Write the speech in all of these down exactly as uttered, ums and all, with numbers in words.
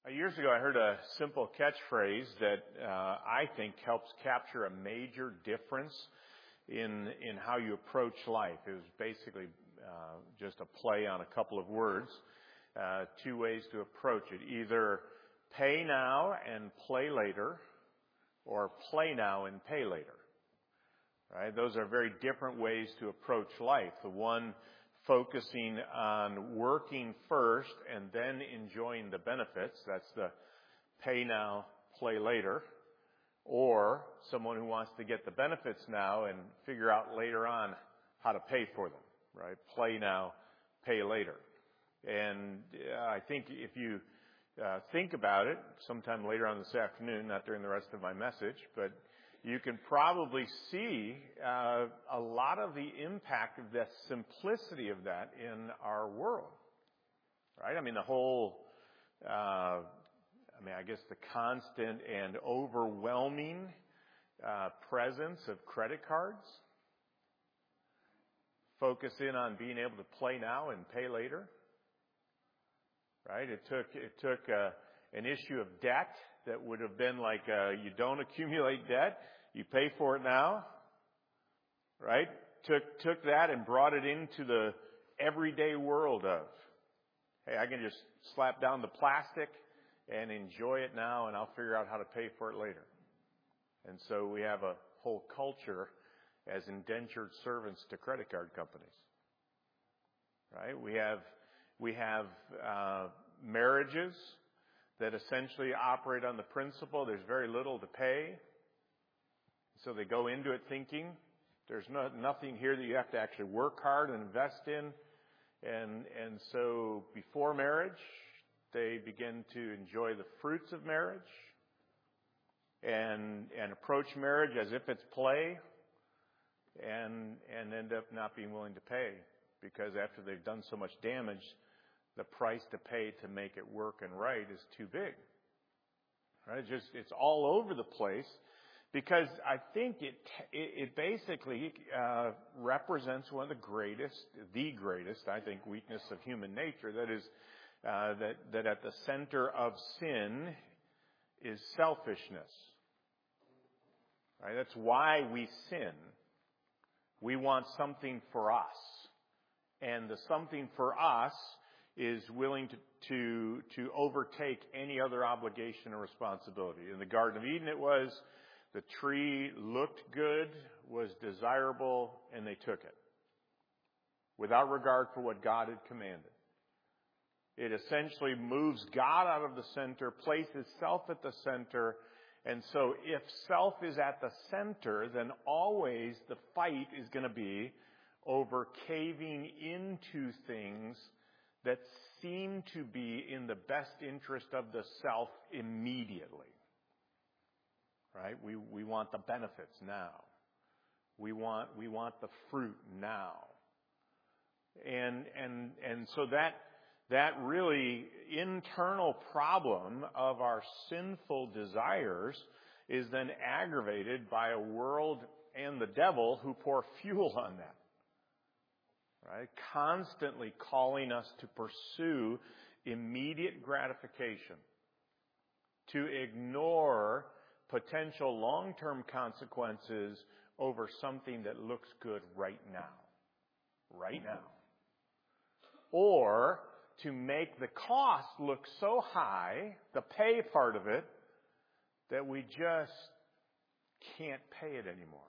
Years ago, I heard a simple catchphrase that uh, I think helps capture a major difference in in how you approach life. It was basically uh, just a play on a couple of words, uh, two ways to approach it. Either pay now and play later, or play now and pay later. Right? Those are very different ways to approach life. The one focusing on working first and then enjoying the benefits. That's the pay now, play later. Or someone who wants to get the benefits now and figure out later on how to pay for them. Right? Play now, pay later. And uh, I think if you uh, think about it, sometime later on this afternoon, not during the rest of my message, but you can probably see uh, a lot of the impact of the simplicity of that in our world, right? I mean, the whole, uh, I mean, I guess the constant and overwhelming uh, presence of credit cards. Focus in on being able to play now and pay later, right? It took it took uh, an issue of debt that would have been like uh, you don't accumulate debt, you pay for it now, right? Took took that and brought it into the everyday world of, hey, I can just slap down the plastic and enjoy it now, and I'll figure out how to pay for it later. And so we have a whole culture as indentured servants to credit card companies, right? We have we have uh, marriages that essentially operate on the principle there's very little to pay. So they go into it thinking there's no, nothing here that you have to actually work hard and invest in. And, and so before marriage, they begin to enjoy the fruits of marriage and, and approach marriage as if it's play and, and end up not being willing to pay because after they've done so much damage, the price to pay to make it work and right is too big. Right? It's just, it's all over the place because I think it, it, it basically uh, represents one of the greatest, the greatest, I think, weakness of human nature. That is, uh, that, that at the center of sin is selfishness. Right? That's why we sin. We want something for us. And the something for us is willing to, to, to overtake any other obligation or responsibility. In the Garden of Eden it was, the tree looked good, was desirable, and they took it. Without regard for what God had commanded. It essentially moves God out of the center, places self at the center, and so if self is at the center, then always the fight is going to be over caving into things that seem to be in the best interest of the self immediately. Right? We we want the benefits now. We want we want the fruit now. And and and so that that really internal problem of our sinful desires is then aggravated by a world and the devil who pour fuel on that. Right? Constantly calling us to pursue immediate gratification, to ignore potential long-term consequences over something that looks good right now. Right now. Or to make the cost look so high, the pay part of it, that we just can't pay it anymore.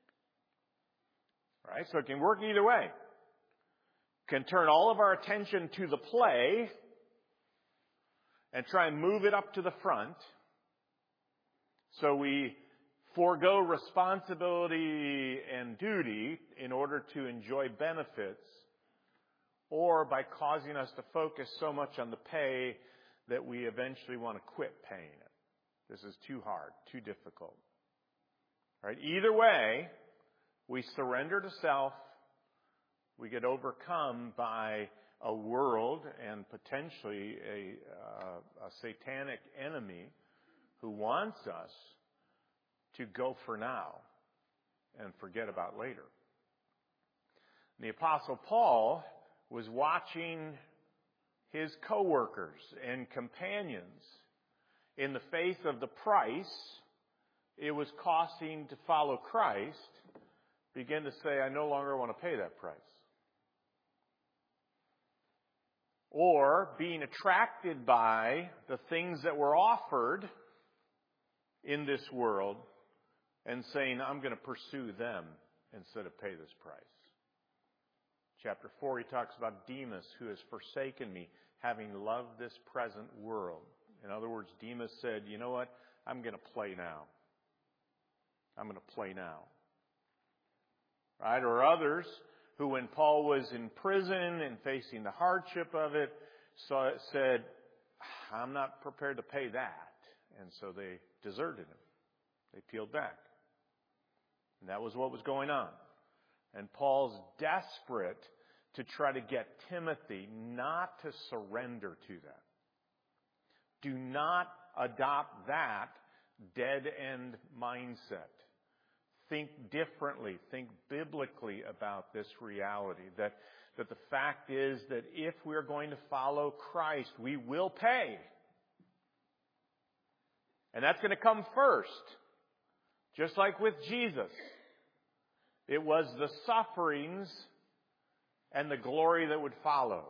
Right? So it can work either way. Can turn all of our attention to the play and try and move it up to the front so we forego responsibility and duty in order to enjoy benefits, or by causing us to focus so much on the pay that we eventually want to quit paying it. This is too hard, too difficult. Right? Either way, we surrender to self. We get overcome by a world and potentially a, uh, a satanic enemy who wants us to go for now and forget about later. The Apostle Paul was watching his co-workers and companions in the face of the price it was costing to follow Christ, begin to say, I no longer want to pay that price. Or being attracted by the things that were offered in this world and saying, I'm going to pursue them instead of pay this price. Chapter four, he talks about Demas, who has forsaken me, having loved this present world. In other words, Demas said, you know what? I'm going to play now. I'm going to play now. Right? Or others who, when Paul was in prison and facing the hardship of it, saw, said, I'm not prepared to pay that. And so they deserted him. They peeled back. And that was what was going on. And Paul's desperate to try to get Timothy not to surrender to that. Do not adopt that dead-end mindset. Think differently. Think biblically about this reality. That, that the fact is that if we're going to follow Christ, we will pay. And that's going to come first. Just like with Jesus. It was the sufferings and the glory that would follow.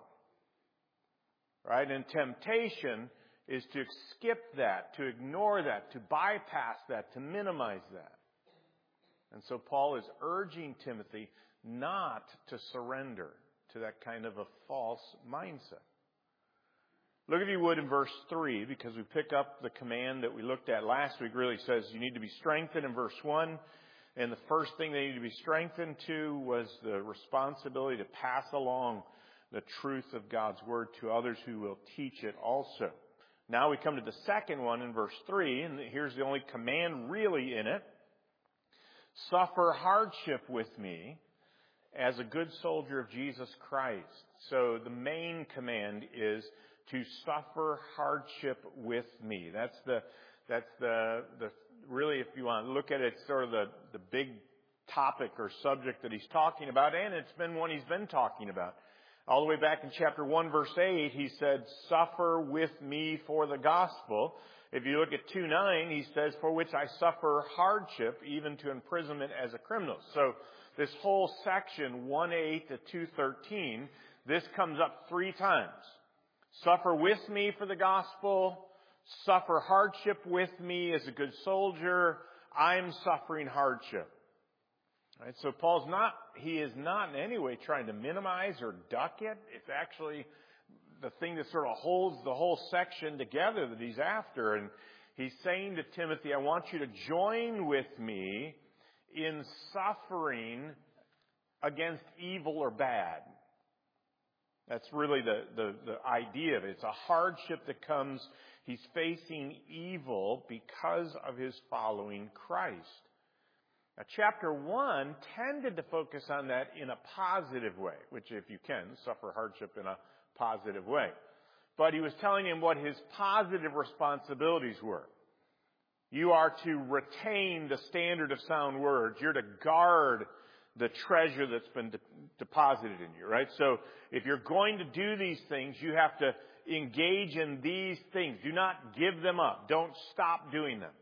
Right? And temptation is to skip that, to ignore that, to bypass that, to minimize that. And so Paul is urging Timothy not to surrender to that kind of a false mindset. Look, if you would, in verse three, because we pick up the command that we looked at last week. Really says you need to be strengthened in verse one. And the first thing they need to be strengthened to was the responsibility to pass along the truth of God's Word to others who will teach it also. Now we come to the second one in verse three, and here's the only command really in it. Suffer hardship with me as a good soldier of Jesus Christ. So the main command is to suffer hardship with me. That's the, that's the, the, really, if you want to look at it, sort of the, the big topic or subject that he's talking about, and it's been one he's been talking about. All the way back in chapter one, verse eight, he said, suffer with me for the gospel. If you look at two nine, he says, for which I suffer hardship, even to imprisonment as a criminal. So this whole section, one eight to two thirteen, this comes up three times. Suffer with me for the gospel. Suffer hardship with me as a good soldier. I'm suffering hardship. Right? So Paul's not, he is not in any way trying to minimize or duck it. It's actually the thing that sort of holds the whole section together that he's after. And he's saying to Timothy, I want you to join with me in suffering against evil or bad. That's really the, the, the idea of it. It's a hardship that comes, he's facing evil because of his following Christ. Now, chapter one tended to focus on that in a positive way, which if you can, suffer hardship in a positive way. But he was telling him what his positive responsibilities were. You are to retain the standard of sound words. You're to guard the treasure that's been de- deposited in you, right? So if you're going to do these things, you have to engage in these things. Do not give them up. Don't stop doing them.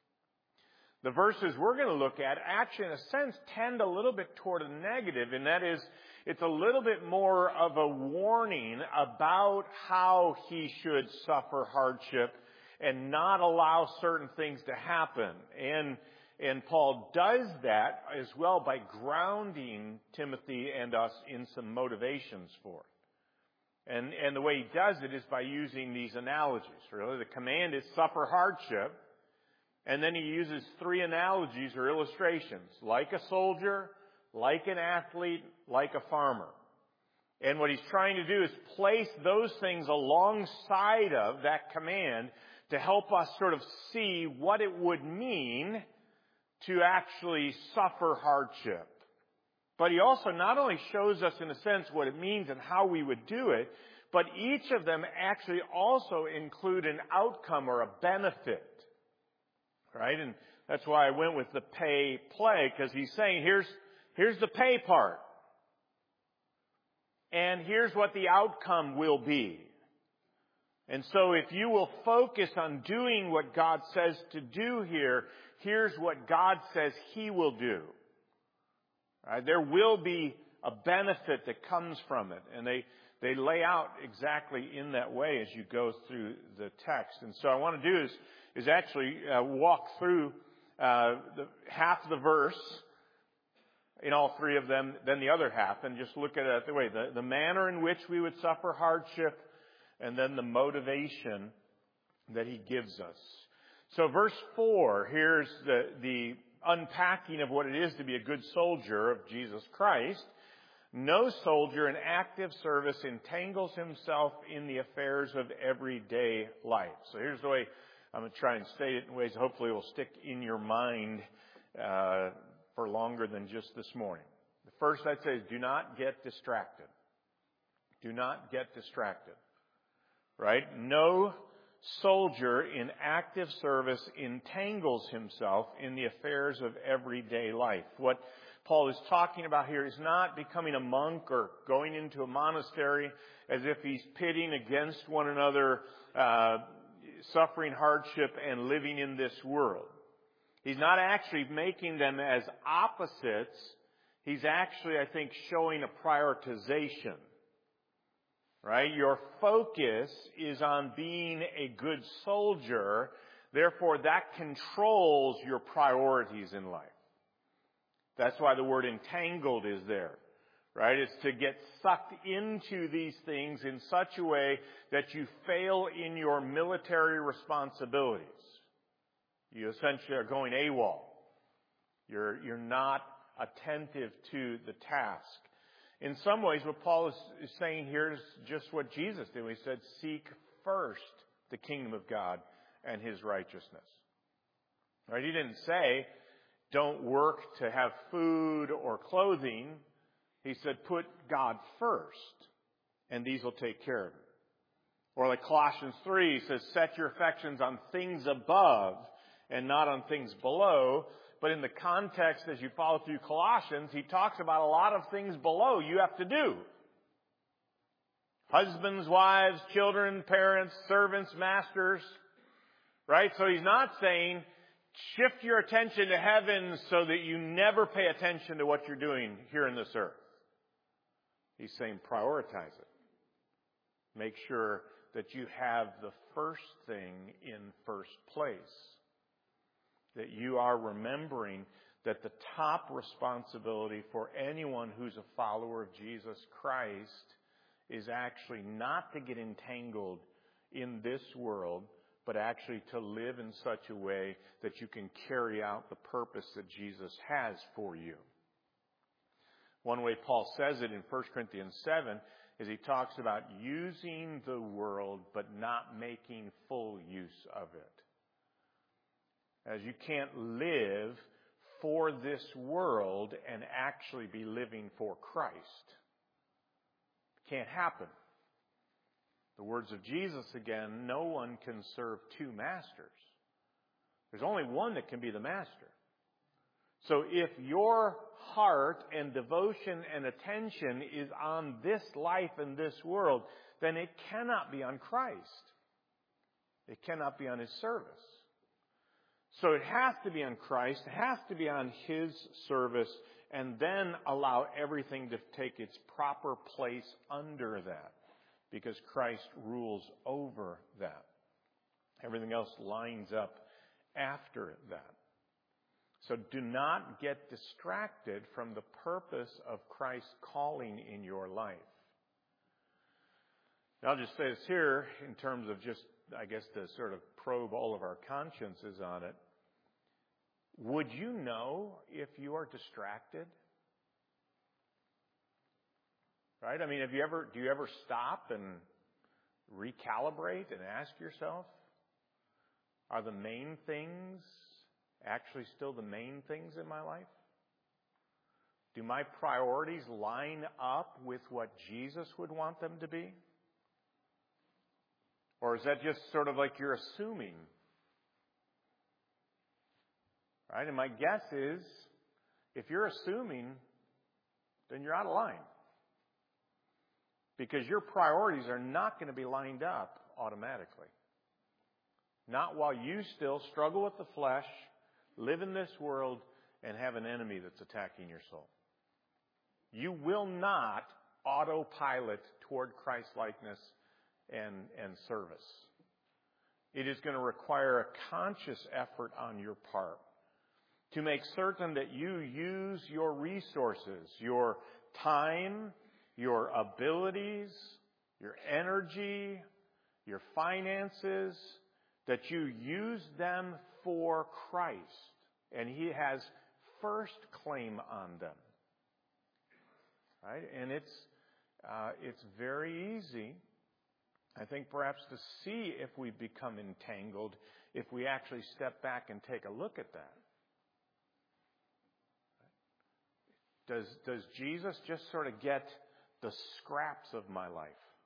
The verses we're going to look at actually, in a sense, tend a little bit toward a negative, and that is, it's a little bit more of a warning about how he should suffer hardship and not allow certain things to happen. And And Paul does that as well by grounding Timothy and us in some motivations for it. And, and the way he does it is by using these analogies. Really, the command is suffer hardship. And then he uses three analogies or illustrations. Like a soldier, like an athlete, like a farmer. And what he's trying to do is place those things alongside of that command to help us sort of see what it would mean to actually suffer hardship. But he also not only shows us in a sense what it means and how we would do it, but each of them actually also include an outcome or a benefit. Right? And that's why I went with the pay play, because he's saying here's, here's the pay part. And here's what the outcome will be. And so if you will focus on doing what God says to do here, here's what God says He will do. Right? There will be a benefit that comes from it. And they, they lay out exactly in that way as you go through the text. And so I want to do is, is actually uh, walk through uh, the, half of the verse in all three of them, then the other half, and just look at it the way, the, the manner in which we would suffer hardship, and then the motivation that He gives us. So verse four, here's the, the unpacking of what it is to be a good soldier of Jesus Christ. No soldier in active service entangles himself in the affairs of everyday life. So here's the way I'm going to try and state it in ways hopefully will stick in your mind uh, for longer than just this morning. The first I'd say is do not get distracted. Do not get distracted. Right? No soldier in active service entangles himself in the affairs of everyday life. What Paul is talking about here is not becoming a monk or going into a monastery as if he's pitting against one another, uh, suffering hardship and living in this world. He's not actually making them as opposites. He's actually, I think, showing a prioritization. Right? Your focus is on being a good soldier. Therefore, that controls your priorities in life. That's why the word entangled is there. Right? It's to get sucked into these things in such a way that you fail in your military responsibilities. You essentially are going AWOL. You're, you're not attentive to the task. In some ways, what Paul is, is saying here is just what Jesus did. He said, seek first the kingdom of God and His righteousness. Right? He didn't say, don't work to have food or clothing. He said, put God first, and these will take care of it. Or like Colossians three, he says, set your affections on things above and not on things below. But in the context, as you follow through Colossians, he talks about a lot of things below you have to do. Husbands, wives, children, parents, servants, masters. Right? So he's not saying, shift your attention to heaven so that you never pay attention to what you're doing here in this earth. He's saying, prioritize it. Make sure that you have the first thing in first place. That you are remembering that the top responsibility for anyone who's a follower of Jesus Christ is actually not to get entangled in this world, but actually to live in such a way that you can carry out the purpose that Jesus has for you. One way Paul says it in First Corinthians seven is he talks about using the world but not making full use of it. As you can't live for this world and actually be living for Christ. It can't happen. The words of Jesus again, no one can serve two masters. There's only one that can be the master. So if your heart and devotion and attention is on this life and this world, then it cannot be on Christ. It cannot be on His service. So it has to be on Christ, it has to be on His service, and then allow everything to take its proper place under that, because Christ rules over that. Everything else lines up after that. So do not get distracted from the purpose of Christ's calling in your life. Now, I'll just say this here in terms of just, I guess, to sort of probe all of our consciences on it. Would you know if you are distracted? Right? I mean, have you ever, do you ever stop and recalibrate and ask yourself, are the main things actually still the main things in my life? Do my priorities line up with what Jesus would want them to be? Or is that just sort of like you're assuming? Right? And my guess is, if you're assuming, then you're out of line. Because your priorities are not going to be lined up automatically. Not while you still struggle with the flesh, live in this world, and have an enemy that's attacking your soul. You will not autopilot toward Christ-likeness and, and service. It is going to require a conscious effort on your part to make certain that you use your resources, your time, your abilities, your energy, your finances, that you use them for Christ. And He has first claim on them. Right? And it's uh, it's very easy, I think, perhaps to see if we've become entangled if we actually step back and take a look at that. Does does Jesus just sort of get the scraps of my life?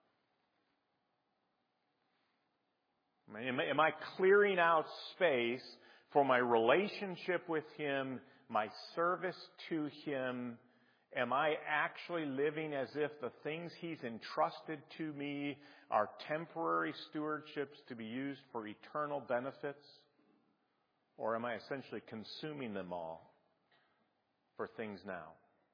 I mean, am, am I clearing out space for my relationship with Him, my service to Him? Am I actually living as if the things He's entrusted to me are temporary stewardships to be used for eternal benefits? Or am I essentially consuming them all for things now?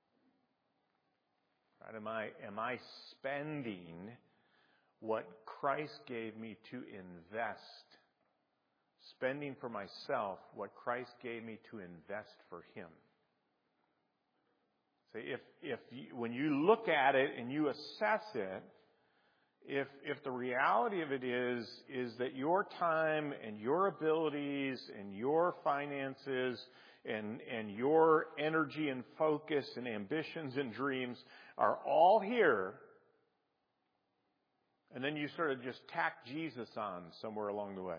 Right? Am I, am I spending what Christ gave me to invest, spending for myself what Christ gave me to invest for Him? See, if if you, when you look at it and you assess it, if if the reality of it is is that your time and your abilities and your finances and and your energy and focus and ambitions and dreams are all here, and then you sort of just tack Jesus on somewhere along the way,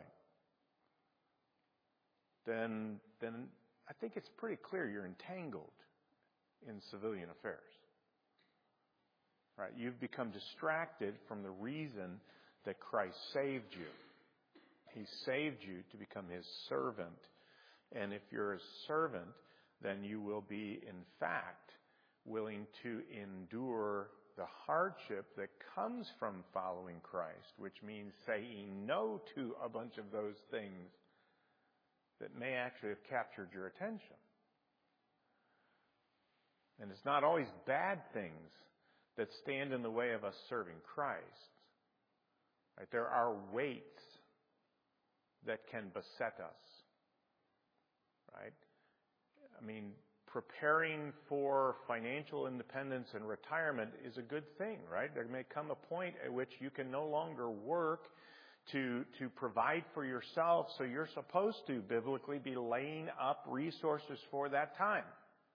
then then I think it's pretty clear you're entangled in civilian affairs. Right? You've become distracted from the reason that Christ saved you. He saved you to become His servant. And if you're a servant, then you will be, in fact, willing to endure the hardship that comes from following Christ, which means saying no to a bunch of those things that may actually have captured your attention. And it's not always bad things that stand in the way of us serving Christ. Right? There are weights that can beset us. Right? I mean, preparing for financial independence and retirement is a good thing, right? There may come a point at which you can no longer work to to provide for yourself, so you're supposed to biblically be laying up resources for that time.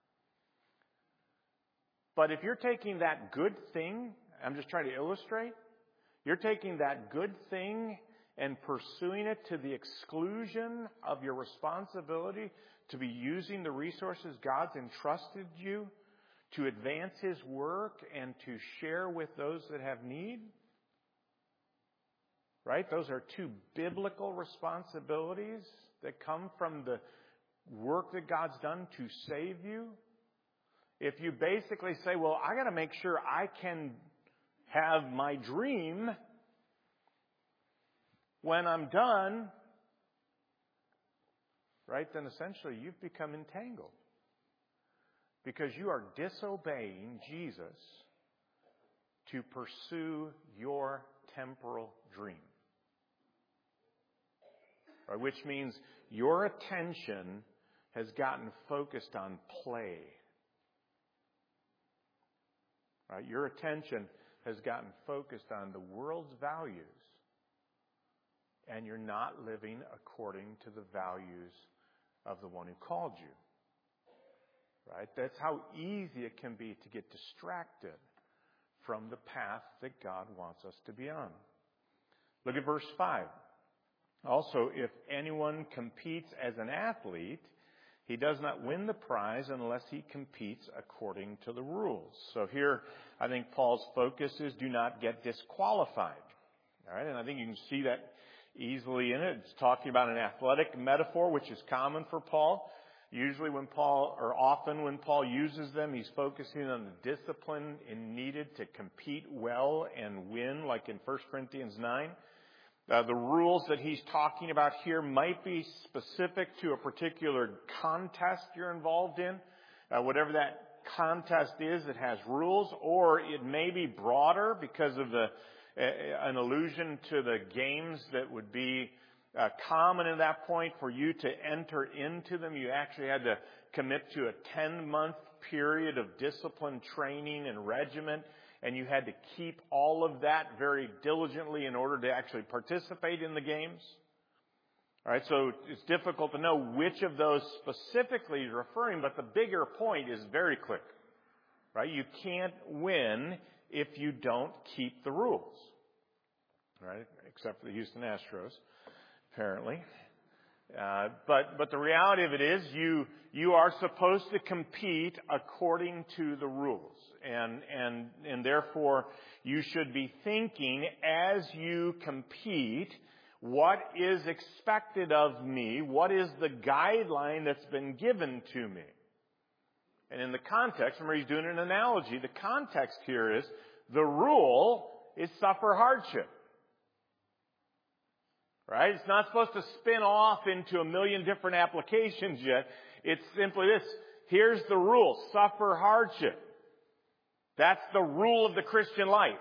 But if you're taking that good thing, I'm just trying to illustrate, you're taking that good thing and pursuing it to the exclusion of your responsibility to be using the resources God's entrusted you to advance His work and to share with those that have need. Right? Those are two biblical responsibilities that come from the work that God's done to save you. If you basically say, well, I got to make sure I can have my dream when I'm done, right, then essentially you've become entangled because you are disobeying Jesus to pursue your temporal dream. Right, which means your attention has gotten focused on play. Right? Your attention has gotten focused on the world's values, and you're not living according to the values of the one who called you. Right? That's how easy it can be to get distracted from the path that God wants us to be on. Look at verse five. Also, if anyone competes as an athlete, he does not win the prize unless he competes according to the rules. So here, I think Paul's focus is do not get disqualified. All right, and I think you can see that easily in it. It's talking about an athletic metaphor, which is common for Paul. Usually when Paul, or often when Paul uses them, he's focusing on the discipline needed to compete well and win, like in First Corinthians nine. Uh, the rules that he's talking about here might be specific to a particular contest you're involved in. Uh, whatever that contest is, it has rules, or it may be broader because of the uh, an allusion to the games that would be uh, common at that point. For you to enter into them, you actually had to commit to a ten-month period of discipline, training, and regiment. And you had to keep all of that very diligently in order to actually participate in the games. All right, so it's difficult to know which of those specifically is referring, but the bigger point is very clear. Right? You can't win if you don't keep the rules. Right? Except for the Houston Astros, apparently. Uh, but but the reality of it is you you are supposed to compete according to the rules. And, and, and therefore, you should be thinking as you compete, what is expected of me? What is the guideline that's been given to me? And in the context, remember he's doing an analogy, the context here is the rule is suffer hardship. Right? It's not supposed to spin off into a million different applications yet. It's simply this. Here's the rule. Suffer hardship. That's the rule of the Christian life.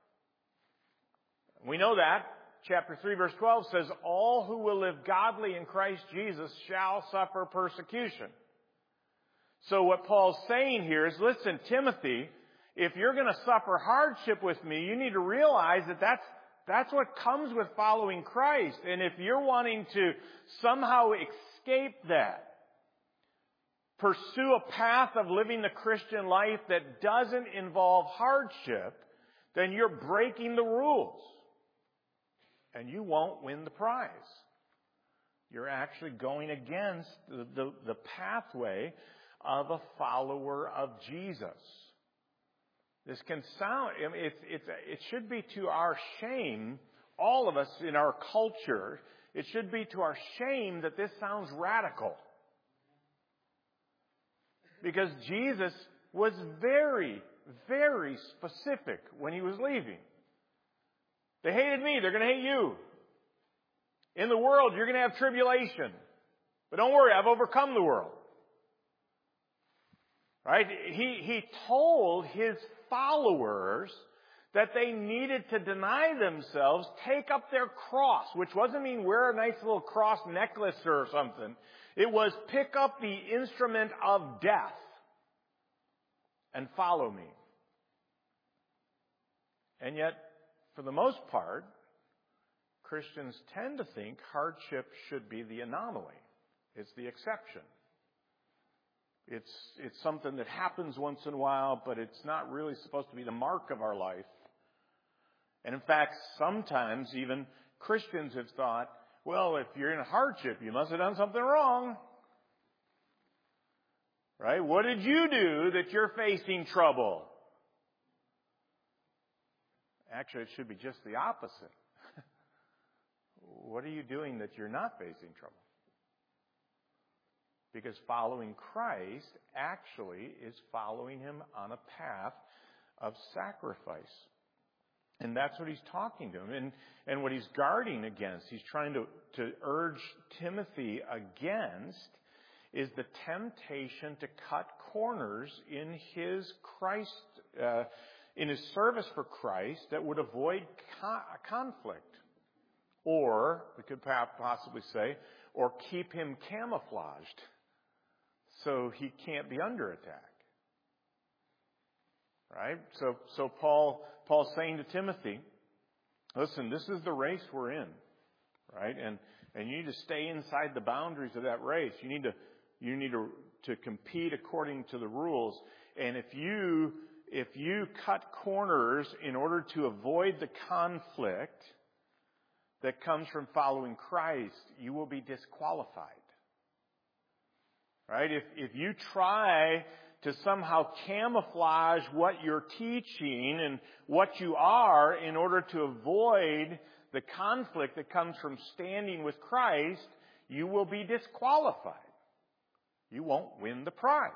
We know that. Chapter three, verse twelve says, all who will live godly in Christ Jesus shall suffer persecution. So what Paul's saying here is, listen, Timothy, if you're going to suffer hardship with me, you need to realize that that's, that's what comes with following Christ. And if you're wanting to somehow escape that, pursue a path of living the Christian life that doesn't involve hardship, then you're breaking the rules. And you won't win the prize. You're actually going against the, the, the pathway of a follower of Jesus. This can sound, I mean, it's, it's, it should be to our shame, all of us in our culture, it should be to our shame that this sounds radical. Because Jesus was very, very specific when he was leaving. They hated me, they're going to hate you. In the world, you're going to have tribulation. But don't worry, I've overcome the world. Right? He, he told his followers that they needed to deny themselves, take up their cross, which doesn't mean wear a nice little cross necklace or something. It was pick up the instrument of death and follow me. And yet, for the most part, Christians tend to think hardship should be the anomaly. It's the exception. It's, it's something that happens once in a while, but it's not really supposed to be the mark of our life. And in fact, sometimes even Christians have thought, well, if you're in hardship, you must have done something wrong. Right? What did you do that you're facing trouble? Actually, it should be just the opposite. What are you doing that you're not facing trouble? Because following Christ actually is following him on a path of sacrifice. And that's what he's talking to him. And, and what he's guarding against, he's trying to, to urge Timothy against, is the temptation to cut corners in his Christ, uh, in his service for Christ that would avoid co- conflict. Or, we could possibly say, or keep him camouflaged so he can't be under attack. Right? So, so Paul, Paul's saying to Timothy, listen, this is the race we're in. Right? And, and you need to stay inside the boundaries of that race. You need to, you need to, to compete according to the rules. And if you, if you cut corners in order to avoid the conflict that comes from following Christ, you will be disqualified. Right? If, if you try to somehow camouflage what you're teaching and what you are in order to avoid the conflict that comes from standing with Christ, you will be disqualified. You won't win the prize.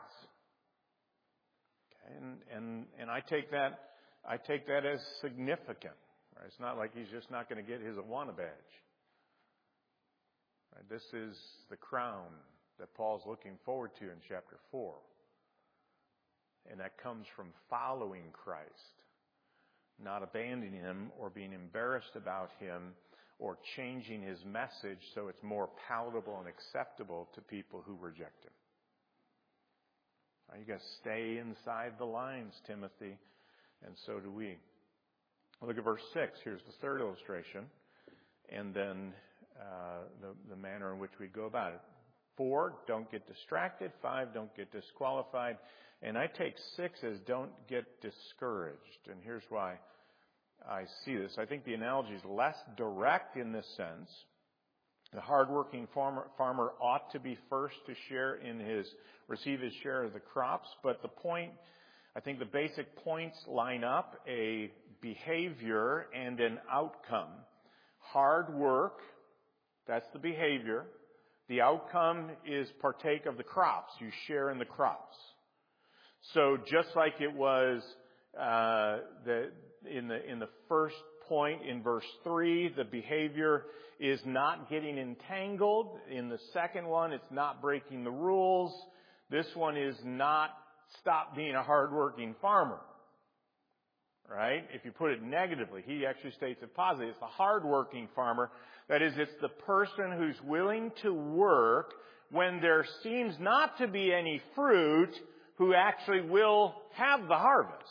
Okay? And, and, and I take that, I take that as significant. Right? It's not like he's just not going to get his Awana badge. Right? This is the crown that Paul's looking forward to in chapter four. And that comes from following Christ, not abandoning him or being embarrassed about him or changing his message so it's more palatable and acceptable to people who reject him. Now, you got to stay inside the lines, Timothy, and so do we. Look at verse six. Here's the third illustration, and then uh, the, the manner in which we go about it. Four, don't get distracted. Five, don't get disqualified. And I take six as don't get discouraged. And here's why I see this. I think the analogy is less direct in this sense. The hardworking farmer, farmer ought to be first to share in his, receive his share of the crops. But the point, I think the basic points line up: a behavior and an outcome. Hard work, that's the behavior. The outcome is partake of the crops. You share in the crops. So just like it was uh, the, in the in the first point in verse three, the behavior is not getting entangled. In the second one, it's not breaking the rules. This one is not stop being a hardworking farmer. Right? If you put it negatively, he actually states it positively. It's the hardworking farmer. That is, it's the person who's willing to work when there seems not to be any fruit, who actually will have the harvest.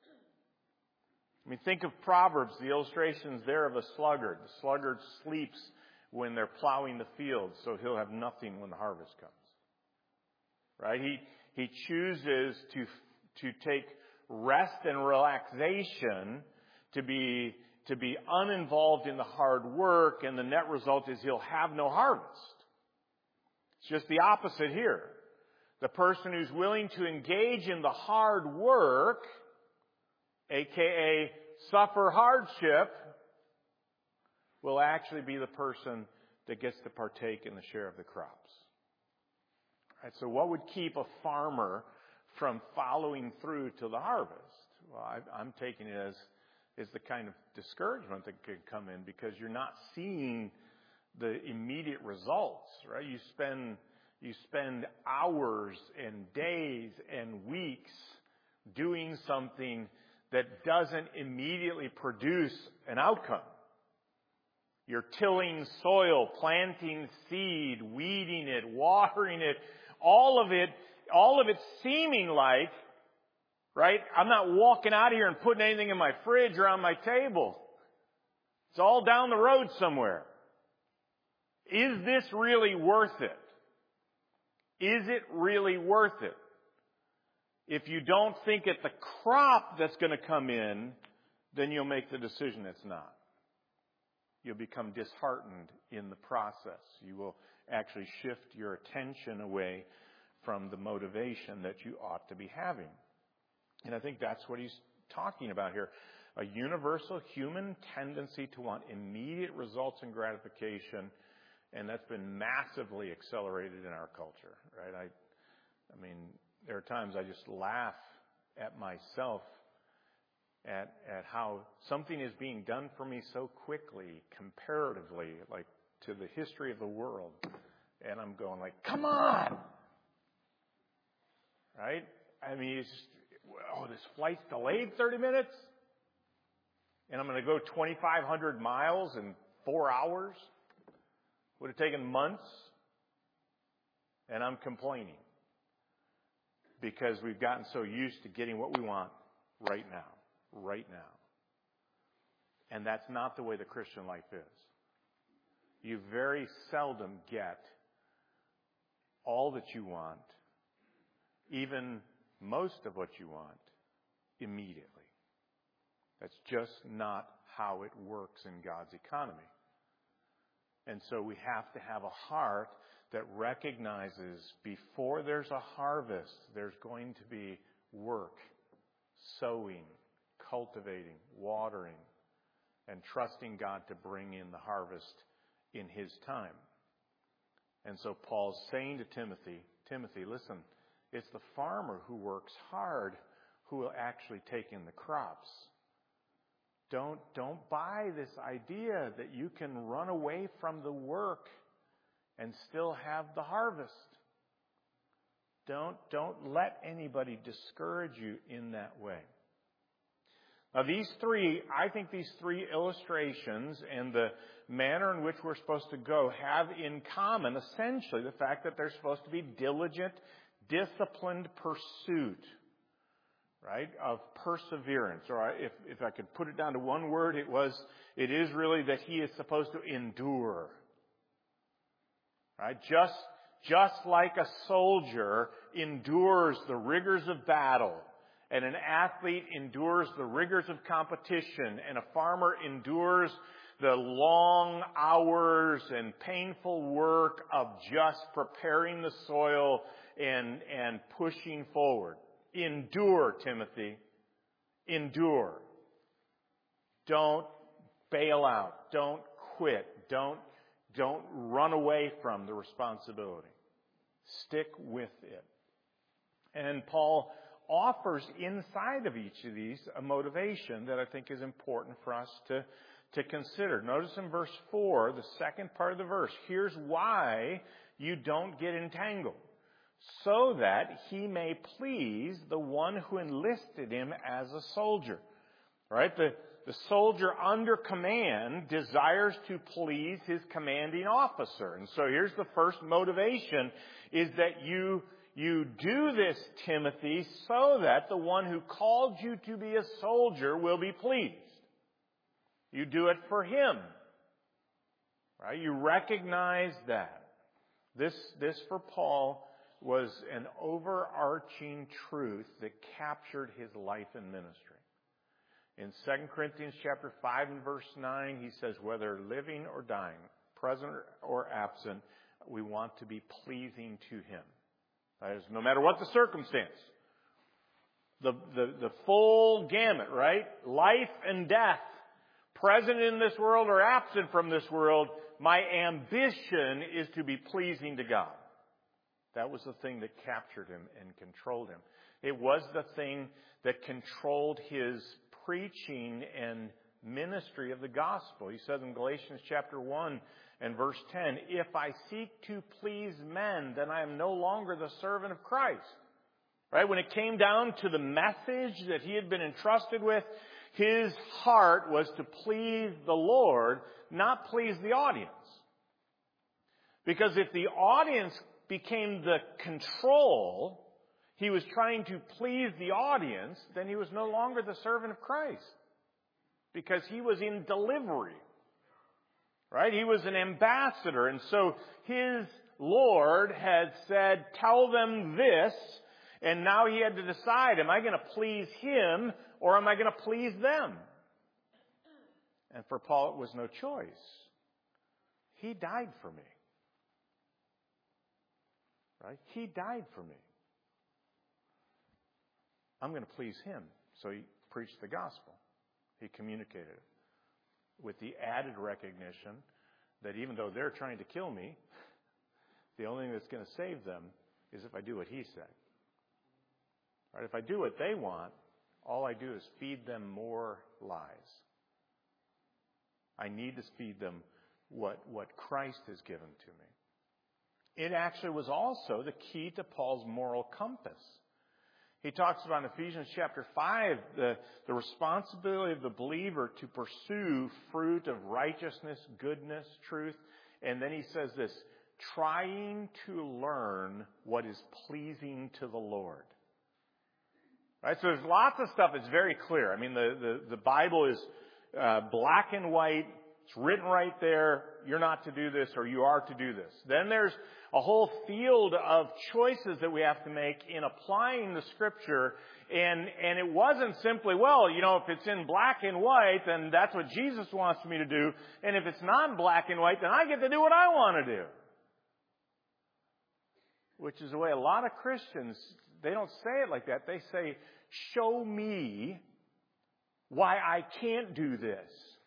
I mean, think of Proverbs, the illustrations there of a sluggard. The sluggard sleeps when they're plowing the fields, so he'll have nothing when the harvest comes. Right? He he chooses to to take rest and relaxation, to be to be uninvolved in the hard work, and the net result is he'll have no harvest. It's just the opposite here. The person who's willing to engage in the hard work, aka suffer hardship, will actually be the person that gets to partake in the share of the crops. Right, so what would keep a farmer from following through to the harvest? Well, I, I'm taking it as is the kind of discouragement that could come in because you're not seeing the immediate results, right? You spend you spend hours and days and weeks doing something that doesn't immediately produce an outcome. You're tilling soil, planting seed, weeding it, watering it, all of it, all of it seeming like, right? I'm not walking out of here and putting anything in my fridge or on my table. It's all down the road somewhere. Is this really worth it? Is it really worth it? If you don't think it's the crop that's going to come in, then you'll make the decision it's not. You'll become disheartened in the process. You will actually shift your attention away from the motivation that you ought to be having. And I think that's what he's talking about here. A universal human tendency to want immediate results and gratification, and that's been massively accelerated in our culture, right? I, I mean, there are times I just laugh at myself at at how something is being done for me so quickly, comparatively, like to the history of the world, and I'm going like, come on, right? I mean, it's just, oh, this flight's delayed thirty minutes, and I'm going to go twenty-five hundred miles in four hours. Would have taken months, and I'm complaining because we've gotten so used to getting what we want right now, right now. And that's not the way the Christian life is. You very seldom get all that you want, even most of what you want, immediately. That's just not how it works in God's economy. And so we have to have a heart that recognizes before there's a harvest, there's going to be work, sowing, cultivating, watering, and trusting God to bring in the harvest in His time. And so Paul's saying to Timothy, Timothy, listen, it's the farmer who works hard who will actually take in the crops. Don't, don't buy this idea that you can run away from the work and still have the harvest. Don't, don't let anybody discourage you in that way. Now these three, I think these three illustrations and the manner in which we're supposed to go have in common essentially the fact that they're supposed to be diligent, disciplined pursuit, right, of perseverance. Or if, if I could put it down to one word, it was, it is really that he is supposed to endure. Right? Just, just like a soldier endures the rigors of battle, and an athlete endures the rigors of competition, and a farmer endures the long hours and painful work of just preparing the soil and, and pushing forward. Endure, Timothy. Endure. Don't bail out. Don't quit. Don't, don't run away from the responsibility. Stick with it. And Paul offers inside of each of these a motivation that I think is important for us to, to consider. Notice in verse four, the second part of the verse, here's why you don't get entangled. So that he may please the one who enlisted him as a soldier. Right? The, the soldier under command desires to please his commanding officer. And so here's the first motivation, is that you, you do this, Timothy, so that the one who called you to be a soldier will be pleased. You do it for him. Right? You recognize that. This, this for Paul was an overarching truth that captured his life and ministry. In Second Corinthians chapter five and verse nine, he says, whether living or dying, present or absent, we want to be pleasing to him. That is, no matter what the circumstance. The, the, the full gamut, right? Life and death. Present in this world or absent from this world, my ambition is to be pleasing to God. That was the thing that captured him and controlled him. It was the thing that controlled his preaching and ministry of the gospel. He said in Galatians chapter one and verse ten, if I seek to please men, then I am no longer the servant of Christ. Right? When it came down to the message that he had been entrusted with, his heart was to please the Lord, not please the audience. Because if the audience became the control, he was trying to please the audience, then he was no longer the servant of Christ. Because he was in delivery. Right? He was an ambassador. And so his Lord had said, tell them this. And now he had to decide, am I going to please him or am I going to please them? And for Paul, it was no choice. He died for me. Right? He died for me. I'm going to please him. So he preached the gospel. He communicated it with the added recognition that even though they're trying to kill me, the only thing that's going to save them is if I do what he said. Right? If I do what they want, all I do is feed them more lies. I need to feed them what, what Christ has given to me. It actually was also the key to Paul's moral compass. He talks about in Ephesians chapter five, the, the responsibility of the believer to pursue fruit of righteousness, goodness, truth. And then he says this, trying to learn what is pleasing to the Lord. Right? So there's lots of stuff that's very clear. I mean, the, the, the Bible is uh, black and white. It's written right there. You're not to do this or you are to do this. Then there's a whole field of choices that we have to make in applying the Scripture. And, and it wasn't simply, well, you know, if it's in black and white, then that's what Jesus wants me to do. And if it's not black and white, then I get to do what I want to do. Which is the way a lot of Christians, they don't say it like that. They say, show me why I can't do this.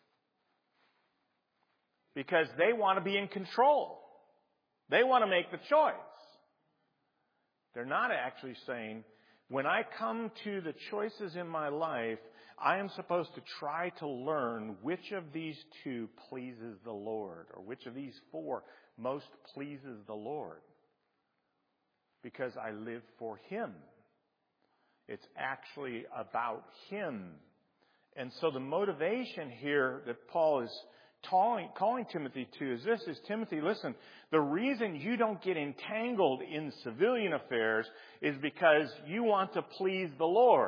Because they want to be in control. They want to make the choice. They're not actually saying, When I come to the choices in my life, I am supposed to try to learn which of these two pleases the Lord, or which of these four most pleases the Lord. Because I live for Him. It's actually about Him. And so the motivation here that Paul is calling, calling Timothy to is this, is Timothy, listen, the reason you don't get entangled in civilian affairs is because you want to please the Lord.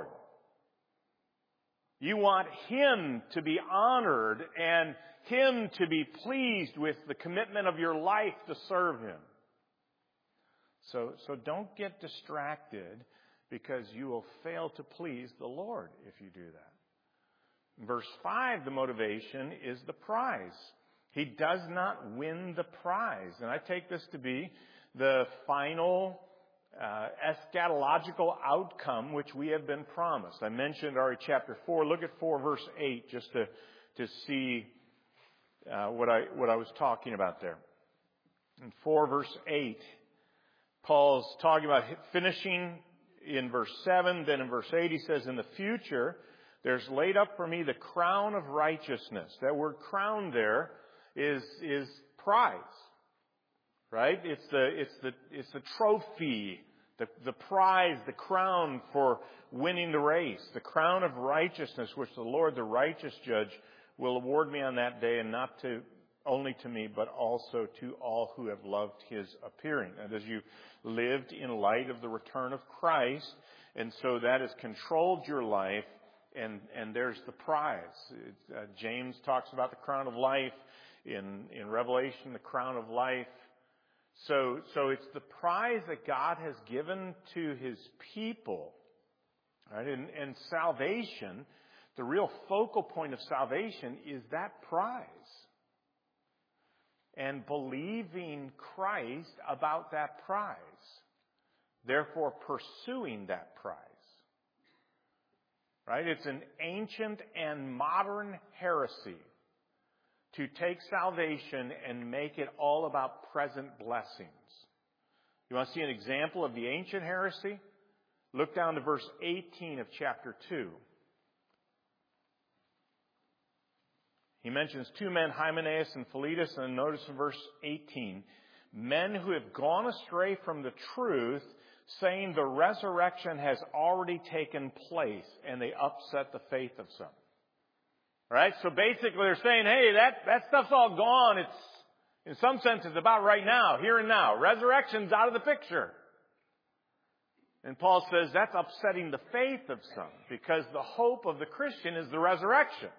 You want Him to be honored and Him to be pleased with the commitment of your life to serve Him. So, so don't get distracted because you will fail to please the Lord if you do that. In verse five, the motivation is the prize. He does not win the prize. And I take this to be the final uh, eschatological outcome which we have been promised. I mentioned already chapter four. Look at four verse eight just to, to see uh, what I, what I was talking about there. In four verse eight, Paul's talking about finishing in verse seven. Then in verse eight he says, in the future, there's laid up for me the crown of righteousness. That word crown there is, is prize. Right? It's the, it's the, it's the trophy, the, the prize, the crown for winning the race. The crown of righteousness, which the Lord, the righteous judge, will award me on that day, and not to only to me, but also to all who have loved His appearing. And as you lived in light of the return of Christ, and so that has controlled your life, and, and there's the prize. It, uh, James talks about the crown of life. In, in Revelation, the crown of life. So, so it's the prize that God has given to His people. Right? And, and salvation, the real focal point of salvation is that prize. And believing Christ about that prize. Therefore pursuing that prize. Right? It's an ancient and modern heresy to take salvation and make it all about present blessings. You want to see an example of the ancient heresy? Look down to verse eighteen of chapter two. He mentions two men, Hymenaeus and Philetus, and notice in verse eighteen, men who have gone astray from the truth, saying the resurrection has already taken place, and they upset the faith of some. Right? So basically they're saying, hey, that, that stuff's all gone. It's, in some sense, it's about right now, here and now. Resurrection's out of the picture. And Paul says that's upsetting the faith of some, because the hope of the Christian is the resurrection.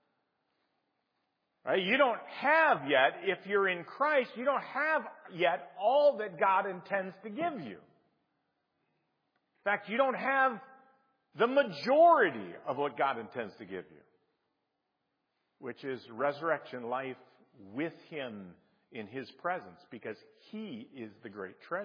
Right? You don't have yet, if you're in Christ, you don't have yet all that God intends to give you. In fact, you don't have the majority of what God intends to give you, which is resurrection life with Him in His presence, because He is the great treasure.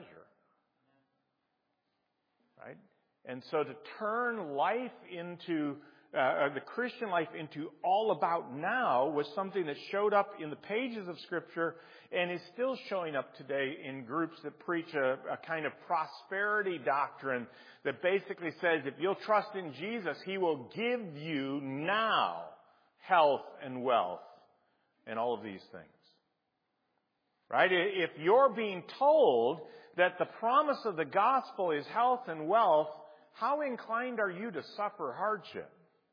Right? And so to turn life into, uh, the Christian life into all about now was something that showed up in the pages of Scripture and is still showing up today in groups that preach a, a kind of prosperity doctrine that basically says if you'll trust in Jesus, He will give you now health and wealth and all of these things. Right? If you're being told that the promise of the gospel is health and wealth, how inclined are you to suffer hardship?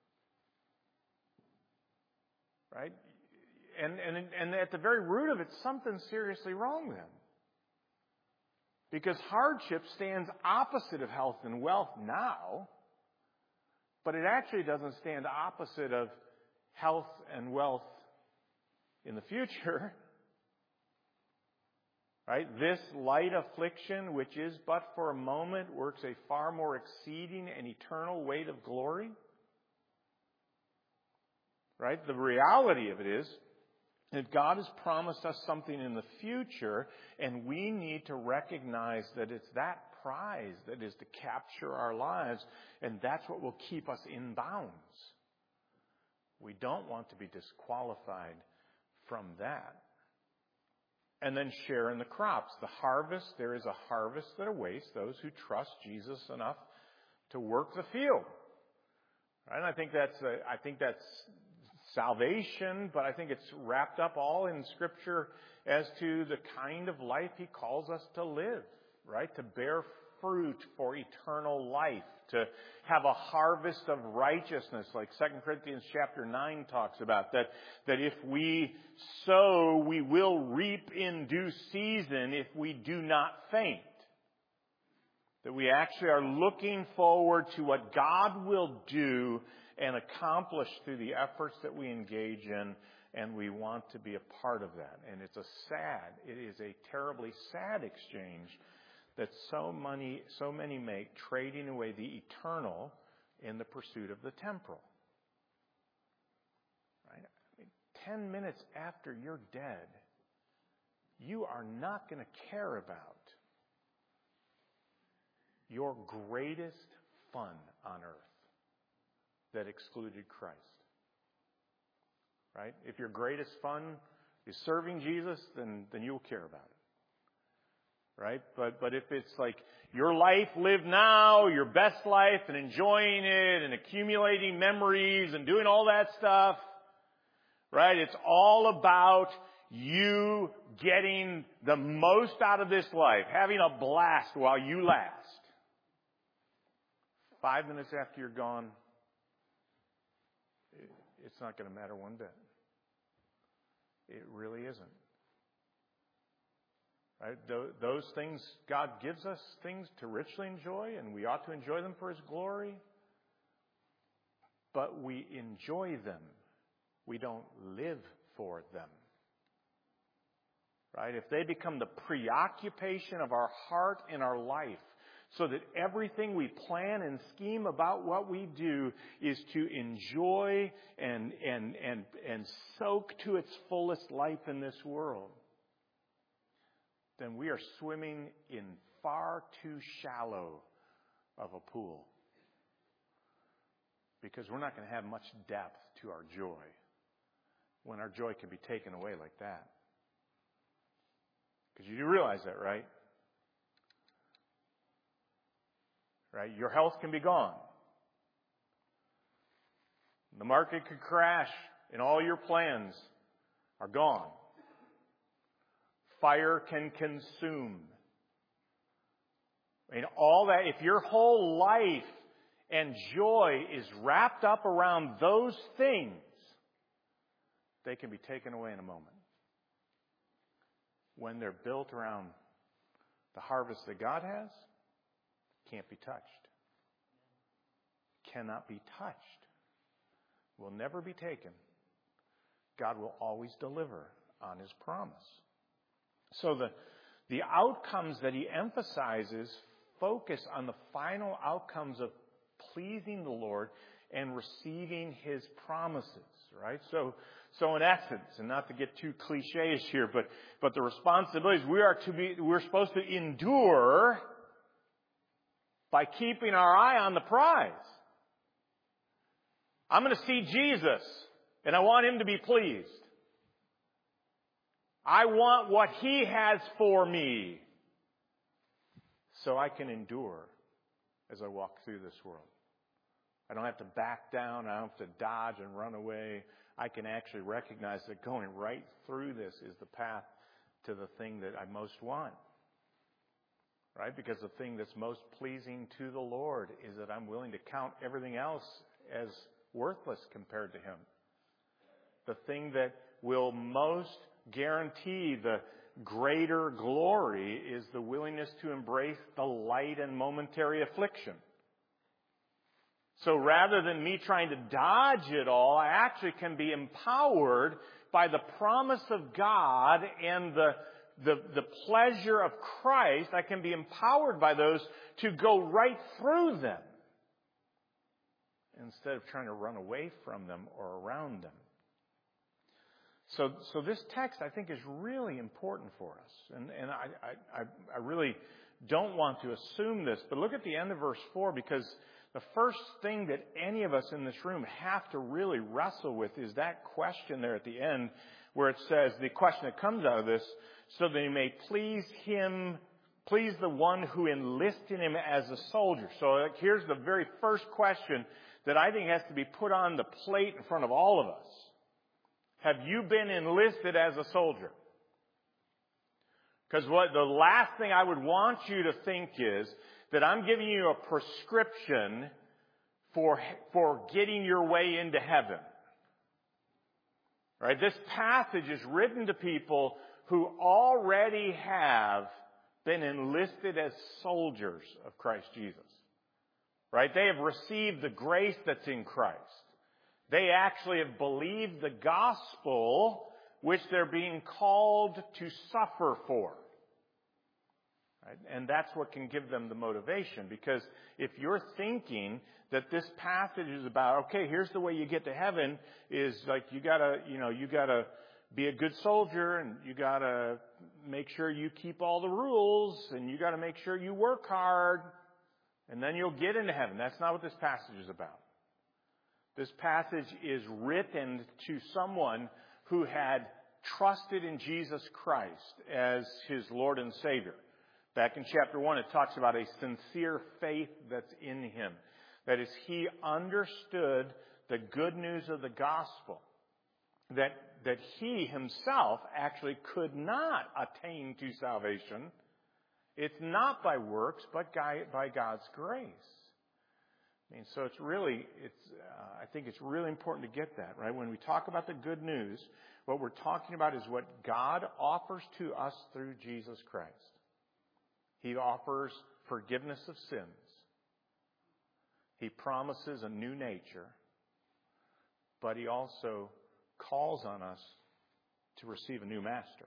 Right? And, and, and at the very root of it, something's seriously wrong then. Because hardship stands opposite of health and wealth now, but it actually doesn't stand opposite of health and wealth in the future. Right? This light affliction, which is but for a moment, works a far more exceeding and eternal weight of glory. Right? The reality of it is that God has promised us something in the future, and we need to recognize that it's that prize that is to capture our lives, and that's what will keep us in bounds. We don't want to be disqualified from that. And then share in the crops. The harvest, there is a harvest that awaits those who trust Jesus enough to work the field. Right? And I think that's a, I think that's salvation, but I think it's wrapped up all in Scripture as to the kind of life He calls us to live, right? To bear fruit for eternal life, to have a harvest of righteousness, like Second Corinthians chapter nine talks about, that, that if we sow, we will reap in due season if we do not faint. That we actually are looking forward to what God will do and accomplish through the efforts that we engage in, and we want to be a part of that. And it's a sad, it is a terribly sad exchange that so many, so many make, trading away the eternal in the pursuit of the temporal. Right? I mean, ten minutes after you're dead, you are not going to care about your greatest fun on earth that excluded Christ. Right? If your greatest fun is serving Jesus, then, then you'll care about it. Right? But, but if it's like your life lived now, your best life, and enjoying it, and accumulating memories, and doing all that stuff, right? It's all about you getting the most out of this life, having a blast while you last. Five minutes after you're gone, it's not going to matter one bit. It really isn't. Right? Those things, God gives us things to richly enjoy, and we ought to enjoy them for His glory. But we enjoy them. We don't live for them. Right? If they become the preoccupation of our heart and our life, so that everything we plan and scheme about what we do is to enjoy and, and, and, and soak to its fullest life in this world, then we are swimming in far too shallow of a pool. Because we're not going to have much depth to our joy when our joy can be taken away like that. Because you do realize that, right? Right? Your health can be gone. The market could crash and all your plans are gone. Fire can consume. I mean, all that, if your whole life and joy is wrapped up around those things, they can be taken away in a moment. When they're built around the harvest that God has, can't be touched. Cannot be touched. Will never be taken. God will always deliver on His promise. So the, the outcomes that He emphasizes focus on the final outcomes of pleasing the Lord and receiving His promises, right? So, so in essence, and not to get too cliches here, but, but the responsibilities, we are to be, we're supposed to endure by keeping our eye on the prize. I'm going to see Jesus, and I want Him to be pleased. I want what He has for me so I can endure as I walk through this world. I don't have to back down. I don't have to dodge and run away. I can actually recognize that going right through this is the path to the thing that I most want. Right? Because the thing that's most pleasing to the Lord is that I'm willing to count everything else as worthless compared to Him. The thing that will most guarantee the greater glory is the willingness to embrace the light and momentary affliction. So rather than me trying to dodge it all, I actually can be empowered by the promise of God and the The, the pleasure of Christ. I can be empowered by those to go right through them instead of trying to run away from them or around them. So, so this text, I think, is really important for us. And, and I, I, I really don't want to assume this, but look at the end of verse four, because the first thing that any of us in this room have to really wrestle with is that question there at the end where it says, the question that comes out of this, so that He may please Him Please the one who enlisted him as a soldier. So like, here's the very first question that I think has to be put on the plate in front of all of us. Have you been enlisted as a soldier? Because what the last thing I would want you to think is that I'm giving you a prescription for, for getting your way into heaven. Right? This passage is written to people who already have been enlisted as soldiers of Christ Jesus. Right? They have received the grace that's in Christ. They actually have believed the gospel which they're being called to suffer for. Right? And that's what can give them the motivation. Because if you're thinking that this passage is about, okay, here's the way you get to heaven, is like you gotta, you know, you gotta be a good soldier, and you gotta make sure you keep all the rules, and you gotta make sure you work hard, and then you'll get into heaven. That's not what this passage is about. This passage is written to someone who had trusted in Jesus Christ as his Lord and Savior. Back in chapter one, it talks about a sincere faith that's in him. That is, he understood the good news of the gospel. That, that he himself actually could not attain to salvation. It's not by works, but by God's grace. I mean, so it's really, it's, uh, I think it's really important to get that, right? When we talk about the good news, what we're talking about is what God offers to us through Jesus Christ. He offers forgiveness of sins. He promises a new nature, but he also calls on us to receive a new master.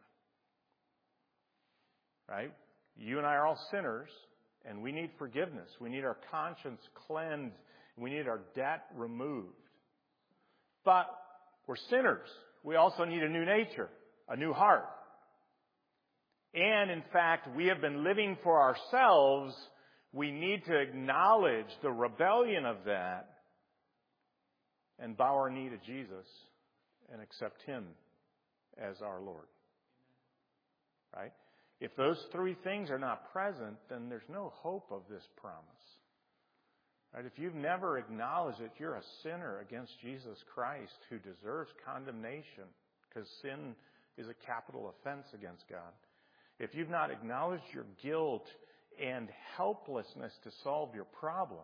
Right? You and I are all sinners, and we need forgiveness. We need our conscience cleansed. We need our debt removed. But we're sinners. We also need a new nature, a new heart. And in fact, we have been living for ourselves. We need to acknowledge the rebellion of that and bow our knee to Jesus and accept him as our Lord. Right? If those three things are not present, then there's no hope of this promise. Right? If you've never acknowledged that you're a sinner against Jesus Christ who deserves condemnation because sin is a capital offense against God. If you've not acknowledged your guilt and helplessness to solve your problem,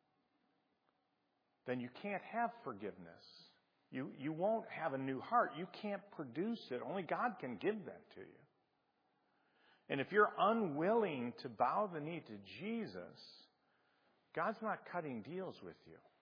then you can't have forgiveness. You, you won't have a new heart. You can't produce it. Only God can give that to you. And if you're unwilling to bow the knee to Jesus, God's not cutting deals with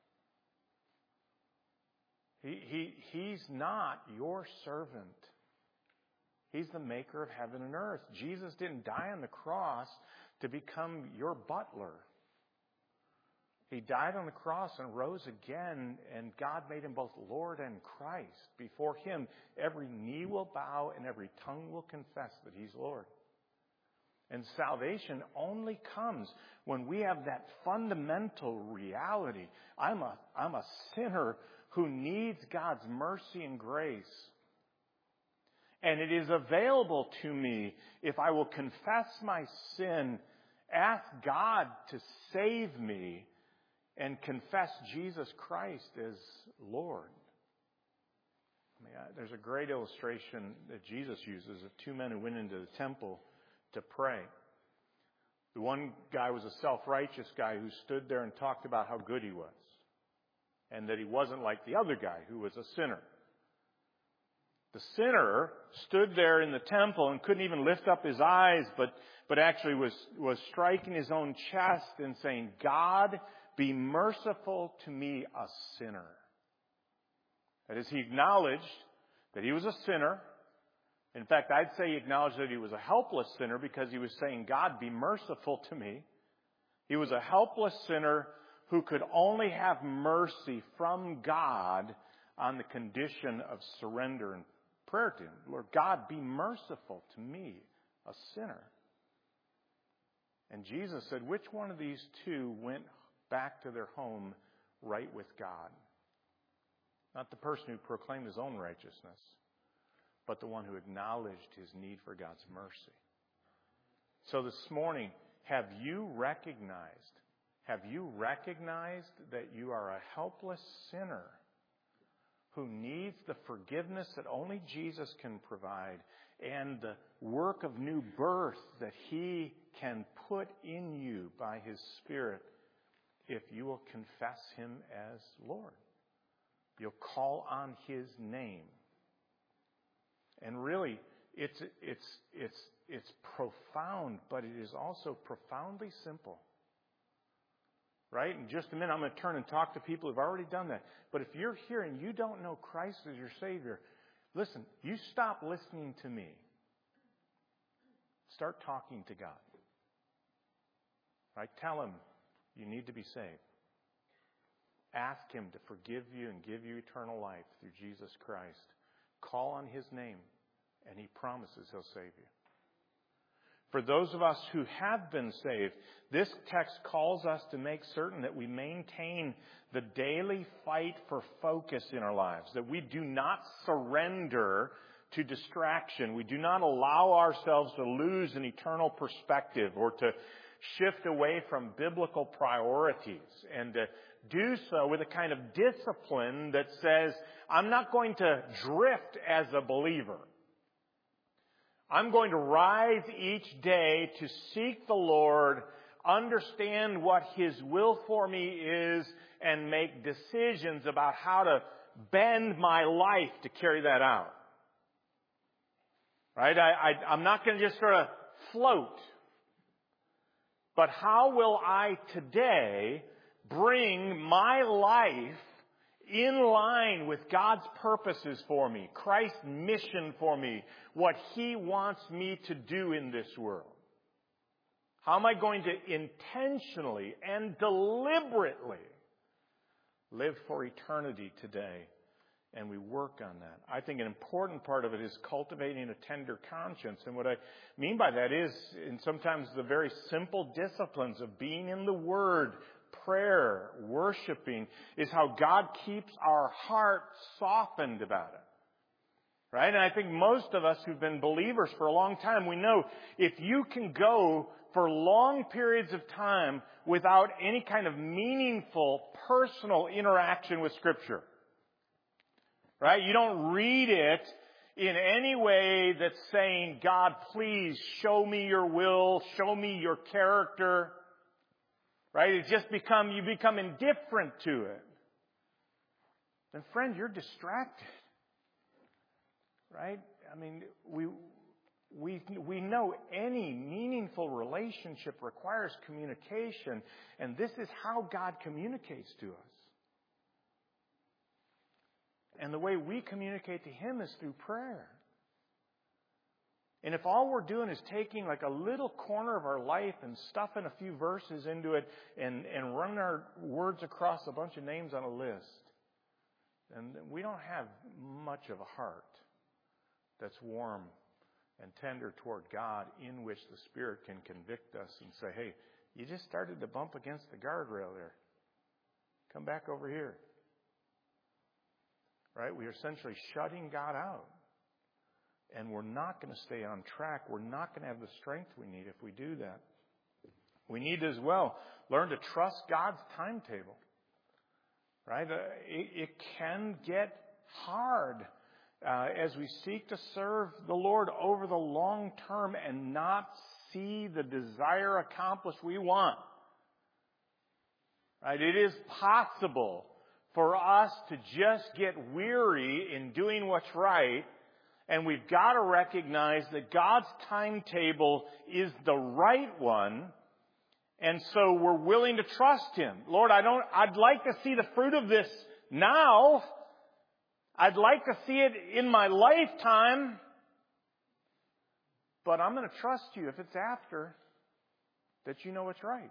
you. He, he, he's not your servant. He's the maker of heaven and earth. Jesus didn't die on the cross to become your butler. He died on the cross and rose again, and God made him both Lord and Christ. Before him, every knee will bow and every tongue will confess that he's Lord. And salvation only comes when we have that fundamental reality. I'm a, I'm a sinner who needs God's mercy and grace. And it is available to me if I will confess my sin, ask God to save me, and confess Jesus Christ as Lord. I mean, there's a great illustration that Jesus uses of two men who went into the temple to pray. The one guy was a self-righteous guy who stood there and talked about how good he was, and that he wasn't like the other guy who was a sinner. The sinner stood there in the temple and couldn't even lift up his eyes, but, but actually was, was striking his own chest and saying, God, be merciful to me, a sinner. That is, he acknowledged that he was a sinner. In fact, I'd say he acknowledged that he was a helpless sinner because he was saying, God, be merciful to me. He was a helpless sinner who could only have mercy from God on the condition of surrender and prayer to him. Lord God, be merciful to me, a sinner. And Jesus said, which one of these two went back to their home right with God? Not the person who proclaimed his own righteousness, but the one who acknowledged his need for God's mercy. So this morning, have you recognized, have you recognized that you are a helpless sinner who needs the forgiveness that only Jesus can provide and the work of new birth that He can put in you by His Spirit if you will confess Him as Lord? You'll call on His name. And really, it's it's it's it's profound, but it is also profoundly simple. Right? In just a minute, I'm going to turn and talk to people who've already done that. But if you're here and you don't know Christ as your Savior, listen, you stop listening to me. Start talking to God. Right? Tell Him you need to be saved. Ask Him to forgive you and give you eternal life through Jesus Christ. Call on His name, and He promises He'll save you. For those of us who have been saved, this text calls us to make certain that we maintain the daily fight for focus in our lives, that we do not surrender to distraction. We do not allow ourselves to lose an eternal perspective or to shift away from biblical priorities, and to do so with a kind of discipline that says, I'm not going to drift as a believer. I'm going to rise each day to seek the Lord, understand what His will for me is, and make decisions about how to bend my life to carry that out. Right? I, I, I'm not going to just sort of float. But how will I today bring my life in line with God's purposes for me, Christ's mission for me, what He wants me to do in this world? How am I going to intentionally and deliberately live for eternity today? And we work on that. I think an important part of it is cultivating a tender conscience. And what I mean by that is, in sometimes the very simple disciplines of being in the Word, prayer, worshiping, is how God keeps our heart softened about it. Right? And I think most of us who've been believers for a long time, we know if you can go for long periods of time without any kind of meaningful personal interaction with Scripture, right? You don't read it in any way that's saying, God, please show me your will, show me your character. Right? It just become, you become indifferent to it. Then friend, you're distracted. Right? I mean, we, we, we know any meaningful relationship requires communication, and this is how God communicates to us. And the way we communicate to Him is through prayer. And if all we're doing is taking like a little corner of our life and stuffing a few verses into it and, and running our words across a bunch of names on a list, then we don't have much of a heart that's warm and tender toward God, in which the Spirit can convict us and say, hey, you just started to bump against the guardrail there. Come back over here. Right? We are essentially shutting God out. And we're not going to stay on track. We're not going to have the strength we need if we do that. We need to as well learn to trust God's timetable. Right? Uh, it, it can get hard uh, as we seek to serve the Lord over the long term and not see the desire accomplished we want. Right? It is possible for us to just get weary in doing what's right, and we've got to recognize that God's timetable is the right one, and so we're willing to trust Him. Lord, I don't, I'd like to see the fruit of this now. I'd like to see it in my lifetime, but I'm going to trust You if it's after, that You know what's right.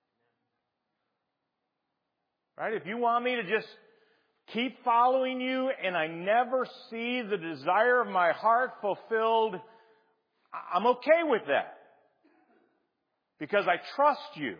Right? If You want me to just keep following You and I never see the desire of my heart fulfilled, I'm okay with that. Because I trust You.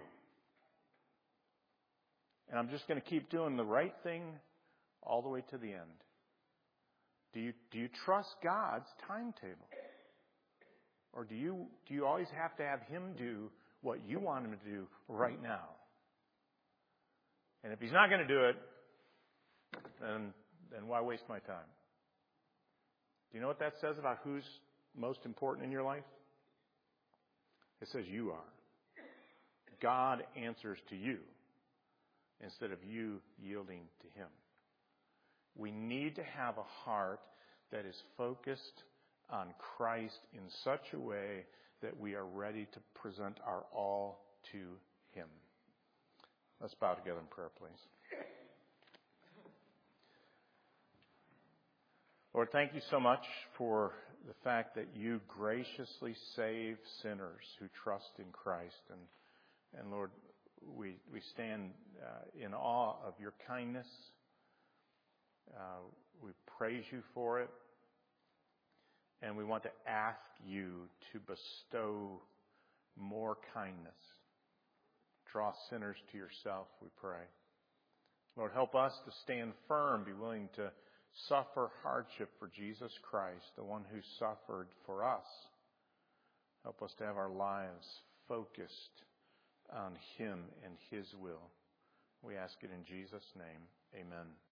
And I'm just going to keep doing the right thing all the way to the end. Do you, do you trust God's timetable? Or do you do you always have to have Him do what you want Him to do right now? And if He's not going to do it, then then why waste my time? Do you know what that says about who's most important in your life? It says you are. God answers to you instead of you yielding to Him. We need to have a heart that is focused on Christ in such a way that we are ready to present our all to Him. Let's bow together in prayer, please. Lord, thank you so much for the fact that you graciously save sinners who trust in Christ. And, and Lord, we, we stand uh, in awe of your kindness. Uh, we praise you for it. And we want to ask you to bestow more kindness. Draw sinners to yourself, we pray. Lord, help us to stand firm, be willing to suffer hardship for Jesus Christ, the one who suffered for us. Help us to have our lives focused on Him and His will. We ask it in Jesus' name. Amen.